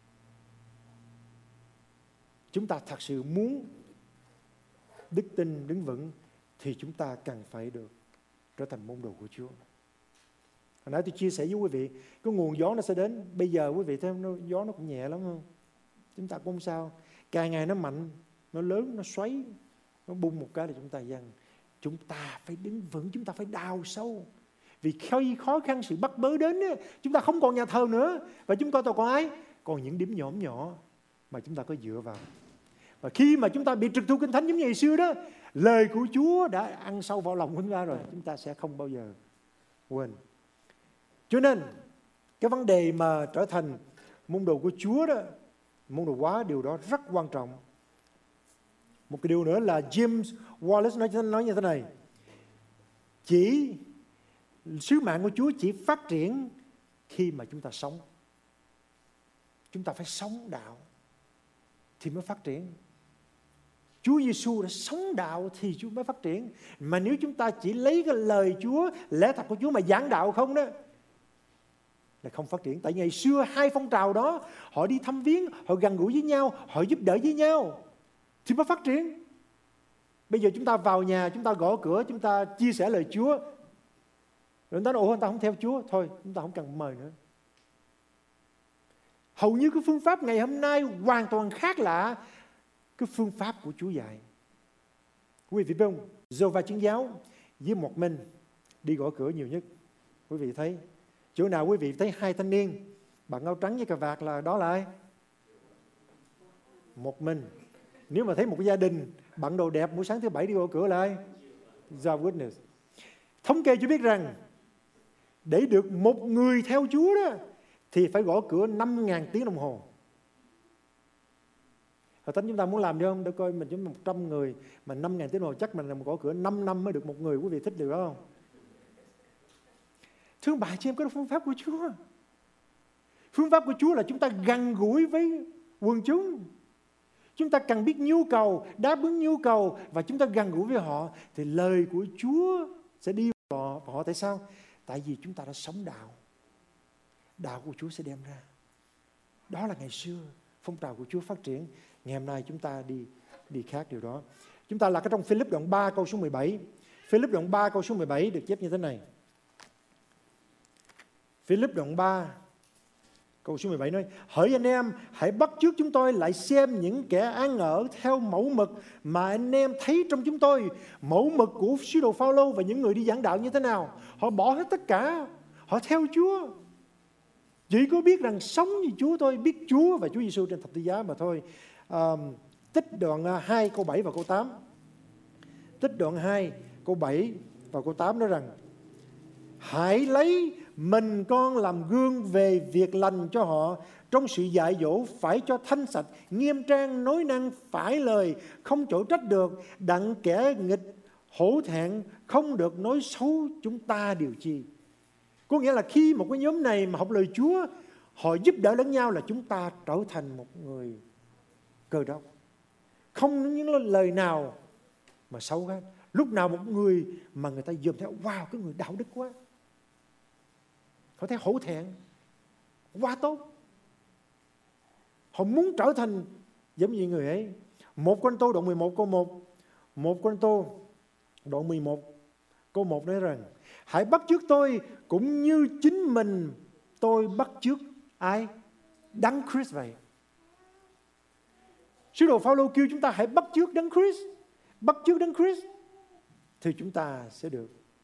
Chúng ta thật sự muốn đức tin đứng vững thì chúng ta cần phải được trở thành môn đồ của Chúa. Hồi nãy tôi chia sẻ với quý vị, cái nguồn gió nó sẽ đến. Bây giờ quý vị thấy nó, gió nó cũng nhẹ lắm không? Chúng ta cũng không sao. Càng ngày nó mạnh, nó lớn, nó xoáy, nó bung một cái là chúng ta dần. Chúng ta phải đứng vững, chúng ta phải đào sâu. Vì khi khó khăn sự bắt bớ đến, chúng ta không còn nhà thờ nữa. Và chúng ta còn ai? Còn những điểm nhỏ nhỏ mà chúng ta có dựa vào. Và khi mà chúng ta bị trực thu Kinh Thánh giống như ngày xưa đó, lời của Chúa đã ăn sâu vào lòng của chúng ta rồi, chúng ta sẽ không bao giờ quên. Cho nên cái vấn đề mà trở thành môn đồ của Chúa đó, môn đồ hóa, điều đó rất quan trọng. Một cái điều nữa là James Wallace nói, nói như thế này: chỉ sứ mạng của Chúa chỉ phát triển khi mà chúng ta sống. Chúng ta phải sống đạo thì mới phát triển. Chúa Giêsu đã sống đạo thì Chúa mới phát triển. Mà nếu chúng ta chỉ lấy cái lời Chúa, lẽ thật của Chúa mà giảng đạo không đó, là không phát triển. Tại ngày xưa hai phong trào đó, họ đi thăm viếng, họ gần gũi với nhau, họ giúp đỡ với nhau thì mới phát triển. Bây giờ chúng ta vào nhà, chúng ta gõ cửa, chúng ta chia sẻ lời Chúa, rồi người ta nói, ủa người ta không theo Chúa, thôi chúng ta không cần mời nữa. Hầu như cái phương pháp ngày hôm nay hoàn toàn khác lạ cái phương pháp của Chúa dạy. Quý vị biết không, Giê-hô-va Chứng Giáo với một mình đi gõ cửa nhiều nhất. Quý vị thấy chỗ nào quý vị thấy hai thanh niên bằng áo trắng với cà vạt là đó là ai? Một mình. Nếu mà thấy một gia đình bận đồ đẹp buổi sáng thứ bảy đi gõ cửa là ai? Jehovah's Witness. Thống kê cho biết rằng để được một người theo Chúa đó thì phải gõ cửa năm nghìn tiếng đồng hồ. Hội Thánh chúng ta muốn làm được không? Để coi mình chúng một trăm người mà năm nghìn tiếng đồng hồ, chắc mình làm gõ cửa năm năm mới được một người. Quý vị thích điều đó không? Thưa bà chị em, cái đó phương pháp của Chúa. Phương pháp của Chúa là chúng ta gần gũi với quần chúng. Chúng ta cần biết nhu cầu, đáp ứng nhu cầu và chúng ta gần gũi với họ thì lời của Chúa sẽ đi vào họ. Tại sao? Tại vì chúng ta đã sống đạo. Đạo của Chúa sẽ đem ra. Đó là ngày xưa phong trào của Chúa phát triển. Ngày hôm nay chúng ta đi đi khác điều đó. Chúng ta là cái trong Philip đoạn ba câu số mười bảy. Philip đoạn ba câu số mười bảy được chép như thế này. Philip đoạn ba câu số mười bảy nói: hỡi anh em, hãy bắt chước chúng tôi lại xem những kẻ ăn ở theo mẫu mực mà anh em thấy trong chúng tôi. Mẫu mực của sứ đồ Phao-lô và những người đi giảng đạo như thế nào? Họ bỏ hết tất cả, họ theo Chúa. Chỉ có biết rằng sống như Chúa thôi, biết Chúa và Chúa Giêsu trên thập tự giá mà thôi. À, Tích đoạn hai câu bảy và câu tám. Tích đoạn hai câu bảy và câu tám nói rằng: hãy lấy mình con làm gương về việc lành cho họ, trong sự dạy dỗ phải cho thanh sạch, nghiêm trang, nói năng phải lời, không chỗ trách được, đặng kẻ nghịch hổ thẹn không được nói xấu chúng ta điều chi. Có nghĩa là khi một cái nhóm này mà học lời Chúa, họ giúp đỡ lẫn nhau, là chúng ta trở thành một người Cơ Đốc. Không những lời nào mà xấu hết. Lúc nào một người mà người ta dòm theo, wow, cái người đạo đức quá, họ thấy hổ thẹn, quá tốt, họ muốn trở thành giống như người ấy. Một Cô-rinh-tô đoạn mười một câu một. Một Cô-rinh-tô đoạn mười một câu một nói rằng: hãy bắt chước tôi cũng như chính mình tôi bắt chước ai? Đấng Christ vậy. Sứ đồ Phao-lô kêu chúng ta hãy bắt chước Đấng Christ. Bắt chước Đấng Christ thì chúng ta sẽ được.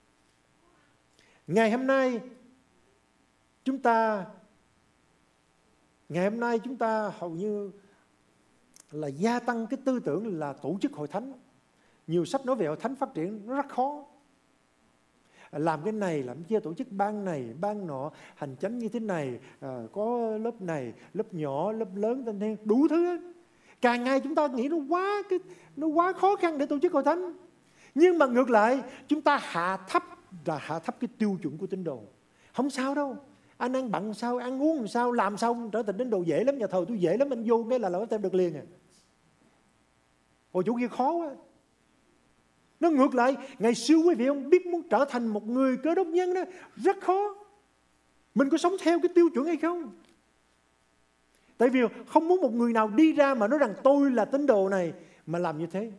Ngày hôm nay chúng ta Ngày hôm nay chúng ta hầu như là gia tăng cái tư tưởng là tổ chức hội thánh. Nhiều sách nói về hội thánh phát triển nó rất khó. Làm cái này, làm cái kia, tổ chức ban này, ban nọ, hành chánh như thế này, à, có lớp này, lớp nhỏ, lớp lớn, tên thiên, đủ thứ hết. Càng ngày chúng ta nghĩ nó quá cái, nó quá khó khăn để tổ chức hội thánh. Nhưng mà ngược lại, chúng ta hạ thấp là hạ thấp cái tiêu chuẩn của tín đồ. Không sao đâu. Anh ăn bận sao, ăn uống sao, làm sao trở thành tín đồ dễ lắm. Nhà thờ tôi dễ lắm, anh vô cái là là có tem được liền à. Ôi chỗ kia khó quá. Nó ngược lại, ngày xưa quý vị không biết muốn trở thành một người Cơ Đốc nhân đó, rất khó. Mình có sống theo cái tiêu chuẩn hay không? Tại vì không muốn một người nào đi ra mà nói rằng tôi là tín đồ này mà làm như thế.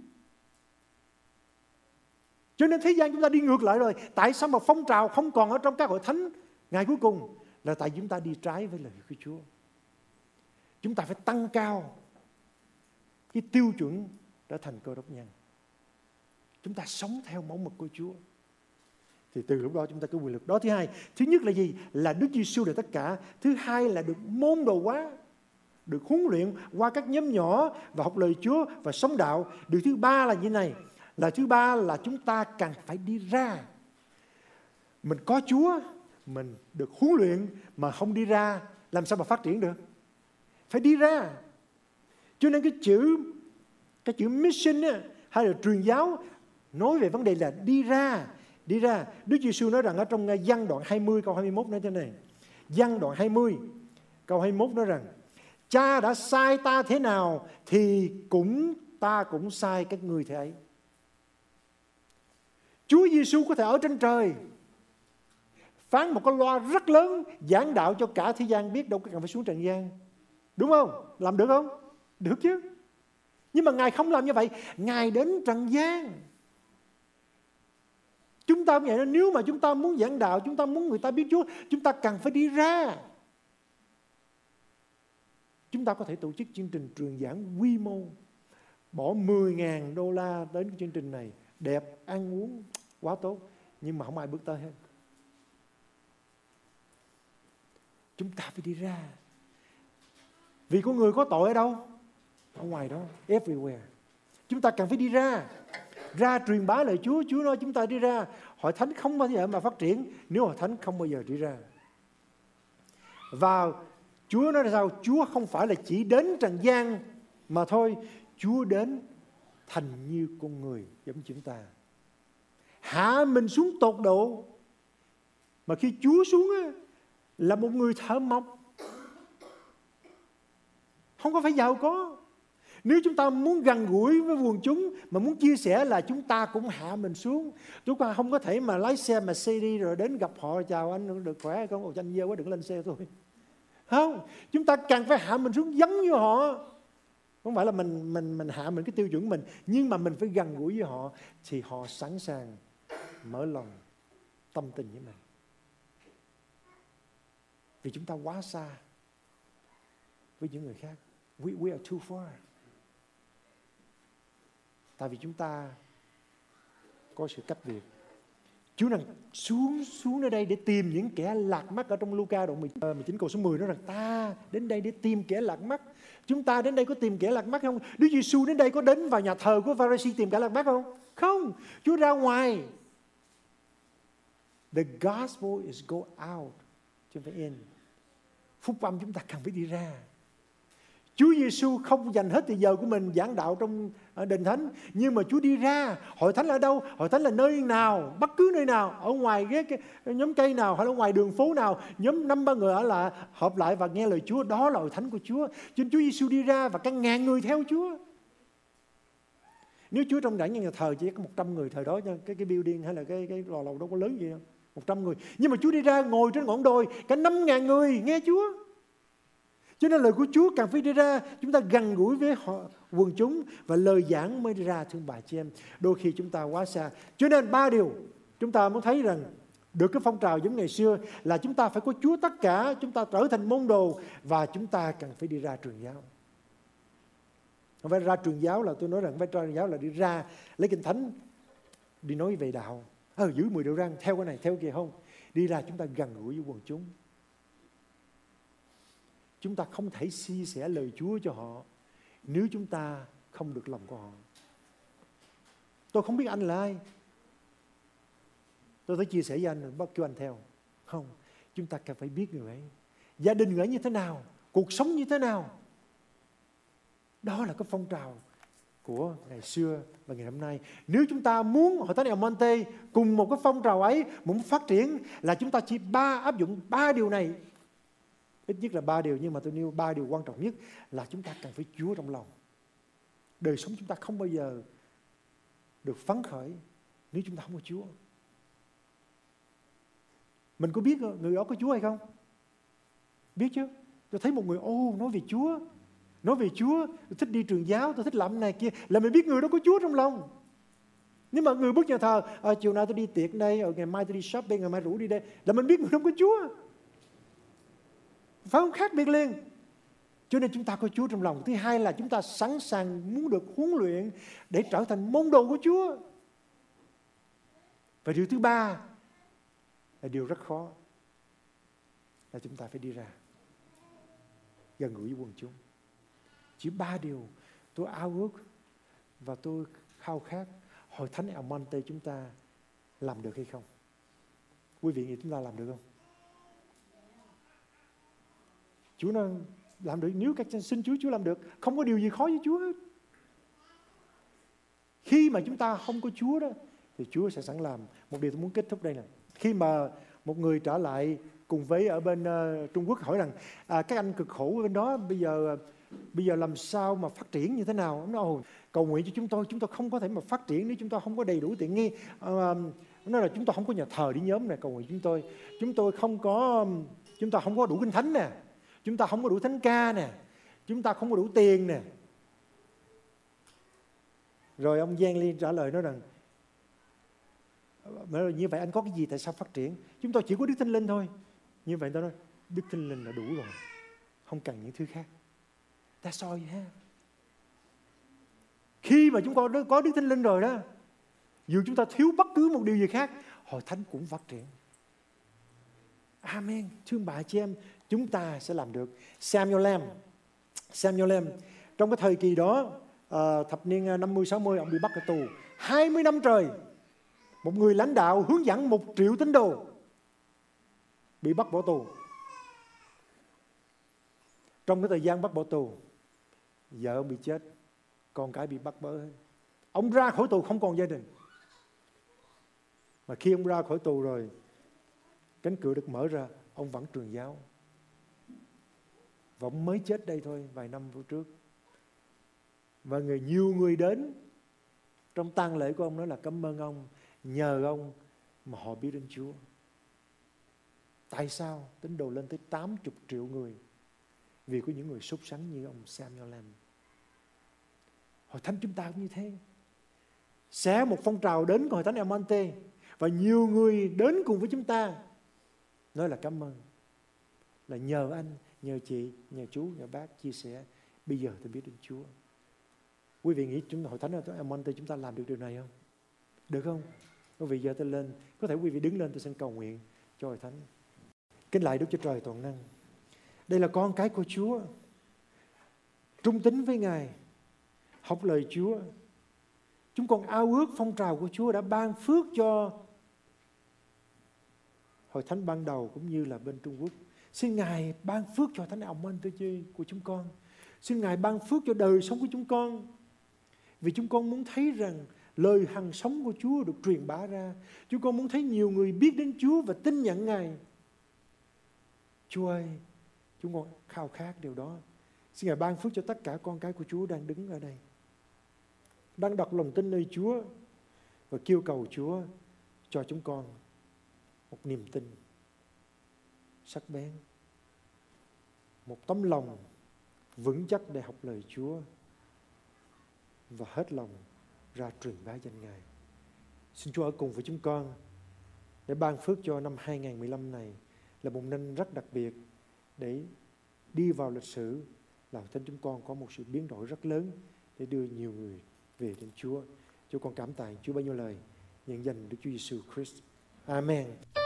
Cho nên thế gian chúng ta đi ngược lại rồi. Tại sao mà phong trào không còn ở trong các hội thánh ngày cuối cùng? Là tại chúng ta đi trái với lời của Chúa. Chúng ta phải tăng cao cái tiêu chuẩn trở thành Cơ Đốc nhân. Chúng ta sống theo mẫu mực của Chúa. Thì từ lúc đó chúng ta có quyền lực đó. Thứ hai, thứ nhất là gì? Là Đức Giêsu là tất cả. Thứ hai là được môn đồ hóa, được huấn luyện qua các nhóm nhỏ và học lời Chúa và sống đạo. Điều thứ ba là như này, là thứ ba là chúng ta cần phải đi ra. Mình có Chúa, mình được huấn luyện mà không đi ra, làm sao mà phát triển được? Phải đi ra. Cho nên cái chữ cái chữ mission á, hay là truyền giáo nói về vấn đề là đi ra. Đi ra. Đức Giêsu nói rằng ở trong Giăng đoạn hai mươi câu hai mươi mốt nói thế này. Giăng đoạn hai mươi câu hai mươi mốt nói rằng: Cha đã sai ta thế nào thì cũng ta cũng sai các ngươi thế ấy. Chúa Giêsu có thể ở trên trời phán một cái loa rất lớn giảng đạo cho cả thế gian biết, đâu có cần phải xuống trần gian. Đúng không? Làm được không? Được chứ. Nhưng mà Ngài không làm như vậy. Ngài đến trần gian. Chúng ta cũng vậy đó. Nếu mà chúng ta muốn giảng đạo, chúng ta muốn người ta biết Chúa, chúng ta cần phải đi ra. Chúng ta có thể tổ chức chương trình truyền giảng quy mô, bỏ mười nghìn đô la đến cái chương trình này, đẹp, ăn uống, quá tốt, nhưng mà không ai bước tới hết. Chúng ta phải đi ra. Vì có người có tội ở đâu? Ở ngoài đó, everywhere. Chúng ta cần phải đi ra. Ra truyền bá lời Chúa. Chúa nói chúng ta đi ra. Hội thánh không bao giờ mà phát triển nếu hội thánh không bao giờ đi ra. Và Chúa nói là sao? Chúa không phải là chỉ đến trần gian mà thôi. Chúa đến thành như con người giống chúng ta. Hạ mình xuống tột độ. Mà khi Chúa xuống á, là một người thợ mộc, không có phải giàu có. Nếu chúng ta muốn gần gũi với quần chúng mà muốn chia sẻ là chúng ta cũng hạ mình xuống. Chúng ta không có thể mà lái xe mà xe đi rồi đến gặp họ, chào anh được khỏe không? Ồ, anh dơ quá, đừng lên xe thôi. Không, chúng ta cần phải hạ mình xuống giống như họ. Không phải là mình mình mình hạ mình cái tiêu chuẩn mình, nhưng mà mình phải gần gũi với họ thì họ sẵn sàng mở lòng tâm tình với mình. Vì chúng ta quá xa với những người khác. We, we are too far. Tại vì chúng ta có sự cách biệt. Chúa rằng xuống xuống nơi đây để tìm những kẻ lạc mắt. Ở trong Luca đoạn mười chín câu số mười nó rằng ta đến đây để tìm kẻ lạc mắt. Chúng ta đến đây có tìm kẻ lạc mắt không? Đức Giêsu đến đây có đến vào nhà thờ của Pha-ri-si tìm kẻ lạc mắt không? Không. Chúa ra ngoài. The gospel is go out, chứ không phải in. Phúc âm chúng ta cần phải đi ra. Chúa Giêsu không dành hết thời giờ của mình giảng đạo trong đền thánh, nhưng mà Chúa đi ra. Hội thánh là đâu? Hội thánh là nơi nào? Bất cứ nơi nào, ở ngoài cái, cái nhóm cây nào, hay ở ngoài đường phố nào, nhóm năm ba người ở lại hợp lại và nghe lời Chúa, đó là hội thánh của Chúa. Cho nên Chúa Giêsu đi ra và cả ngàn người theo Chúa. Nếu Chúa trong đảng nhà thờ chỉ có một trăm người thời đó, cái cái building hay là cái cái lò lầu đâu có lớn gì đâu, một trăm người. Nhưng mà Chúa đi ra ngồi trên ngọn đồi, cả năm ngàn người nghe Chúa. Cho nên lời của Chúa càng phải đi ra, chúng ta gần gũi với họ, quần chúng, và lời giảng mới đi ra, thưa bà chị em. Đôi khi chúng ta quá xa. Cho nên ba điều chúng ta muốn thấy rằng được cái phong trào giống ngày xưa là chúng ta phải có Chúa tất cả, chúng ta trở thành môn đồ, và chúng ta cần phải đi ra truyền giáo. Không phải ra truyền giáo là tôi nói rằng phải ra truyền giáo là đi ra lấy kinh thánh đi nói về đạo. Ờ, giữ mười điều răn, theo cái này, theo cái kia không. Đi ra chúng ta gần gũi với quần chúng. Chúng ta không thể chia sẻ lời Chúa cho họ nếu chúng ta không được lòng của họ. Tôi không biết anh là ai, tôi phải chia sẻ với anh, bắt kêu anh theo. Không, chúng ta cần phải biết người ấy, gia đình người ấy như thế nào, cuộc sống như thế nào. Đó là cái phong trào của ngày xưa và ngày hôm nay. Nếu chúng ta muốn Hội Thánh El Monte cùng một cái phong trào ấy muốn phát triển, là chúng ta chỉ ba áp dụng ba điều này. Ít nhất là ba điều, nhưng mà tôi nêu ba điều quan trọng nhất là chúng ta cần phải Chúa trong lòng. Đời sống chúng ta không bao giờ được phấn khởi nếu chúng ta không có Chúa. Mình có biết người đó có Chúa hay không? Biết chứ. Tôi thấy một người ô nói về Chúa, nói về Chúa, tôi thích đi truyền giáo, tôi thích làm này kia, là mình biết người đó có Chúa trong lòng. Nhưng mà người bước nhà thờ, à, chiều nay tôi đi tiệc đây, ngày mai tôi đi shopping, ngày mai rủ đi đây, là mình biết người đó có Chúa. Phải không? Khác biệt liền. Cho nên chúng ta có Chúa trong lòng. Thứ hai là chúng ta sẵn sàng muốn được huấn luyện để trở thành môn đồ của Chúa. Và điều thứ ba là điều rất khó, là chúng ta phải đi ra gần gũi với quần chúng. Chỉ ba điều tôi ao ước và tôi khao khát Hội Thánh El Monte chúng ta làm được hay không? Quý vị nghĩ chúng ta làm được không? Chúa nó làm được. Nếu các xin Chúa, Chúa làm được. Không có điều gì khó với Chúa hết. Khi mà chúng ta không có Chúa đó, thì Chúa sẽ sẵn làm. Một điều tôi muốn kết thúc đây là, khi mà một người trở lại cùng với ở bên uh, Trung Quốc hỏi rằng à, các anh cực khổ ở bên đó, bây giờ bây giờ làm sao mà phát triển như thế nào? Nó nói, cầu nguyện cho chúng tôi, chúng tôi không có thể mà phát triển nếu chúng tôi không có đầy đủ tiện nghi. Uh, nó là chúng tôi không có nhà thờ đi nhóm này, cầu nguyện chúng tôi, chúng tôi không có, chúng ta không có đủ kinh thánh nè, chúng ta không có đủ thánh ca nè, chúng ta không có đủ tiền nè. Rồi ông Giang Liên trả lời nói rằng, như vậy anh có cái gì tại sao phát triển? Chúng tôi chỉ có Đức Thánh Linh thôi. Như vậy tôi nói, Đức Thánh Linh là đủ rồi, không cần những thứ khác. That's all you have. Khi mà chúng ta có Đức Thánh Linh rồi đó, dù chúng ta thiếu bất cứ một điều gì khác, Hội Thánh cũng phát triển. Amen. Thương bà chị em, chúng ta sẽ làm được. Samuel Lamb, Samuel Lamb trong cái thời kỳ đó, uh, thập niên năm mươi sáu mươi, ông bị bắt ở tù hai mươi năm trời. Một người lãnh đạo hướng dẫn một triệu tín đồ bị bắt bỏ tù. Trong cái thời gian bắt bỏ tù, vợ ông bị chết, con cái bị bắt bớ. Ông ra khỏi tù không còn gia đình. Mà khi ông ra khỏi tù rồi, cánh cửa được mở ra, ông vẫn truyền giáo. Và ông mới chết đây thôi, vài năm trước. Và người nhiều người đến trong tang lễ của ông nói là cảm ơn ông, nhờ ông mà họ biết đến Chúa. Tại sao tín đồ lên tới tám mươi triệu người? Vì có những người sốt sắng như ông Samuel Lamb. Hội Thánh chúng ta cũng như thế. Sẽ một phong trào đến của Hội Thánh El Monte, và nhiều người đến cùng với chúng ta nói là cảm ơn, là nhờ anh, nhờ chị, nhờ chú, nhờ bác chia sẻ, bây giờ tôi biết đến Chúa. Quý vị nghĩ chúng Hội Thánh El Monte chúng ta làm được điều này không? Được không? Quý vị giơ tay lên, có thể quý vị đứng lên, tôi xin cầu nguyện cho Hội Thánh. Kính lạy Đức Chúa Trời toàn năng, đây là con cái của Chúa, trung tín với Ngài, học lời Chúa. Chúng con ao ước phong trào của Chúa đã ban phước cho Hội Thánh ban đầu cũng như là bên Trung Quốc. Xin Ngài ban phước cho Thánh ông anh tôi của chúng con. Xin Ngài ban phước cho đời sống của chúng con. Vì chúng con muốn thấy rằng lời hằng sống của Chúa được truyền bá ra. Chúng con muốn thấy nhiều người biết đến Chúa và tin nhận Ngài. Chúa ơi, chúng con khao khát điều đó. Xin Ngài ban phước cho tất cả con cái của Chúa đang đứng ở đây, đang đặt lòng tin nơi Chúa và kêu cầu Chúa cho chúng con một niềm tin sắc bén, một tấm lòng vững chắc để học lời Chúa và hết lòng ra truyền bá danh Ngài. Xin Chúa ở cùng với chúng con để ban phước cho năm hai không một lăm này là một năm rất đặc biệt để đi vào lịch sử, là Thánh chúng con có một sự biến đổi rất lớn để đưa nhiều người về đến Chúa. Chúa con cảm tạ Chúa bao nhiêu lời nhận danh Đức Chúa Giêsu Christ. Amen.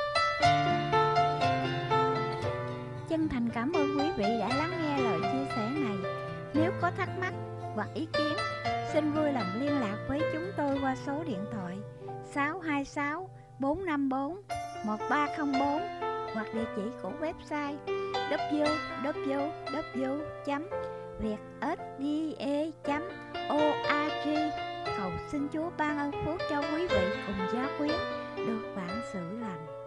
Chân thành cảm ơn quý vị đã lắng nghe lời chia sẻ này. Nếu có thắc mắc hoặc ý kiến, xin vui lòng liên lạc với chúng tôi qua số điện thoại sáu hai sáu bốn năm bốn một ba không bốn hoặc địa chỉ của website w w w chấm việt ét đê a chấm org. Cầu xin Chúa ban ơn phước cho quý vị cùng gia quyến được vạn sự lành.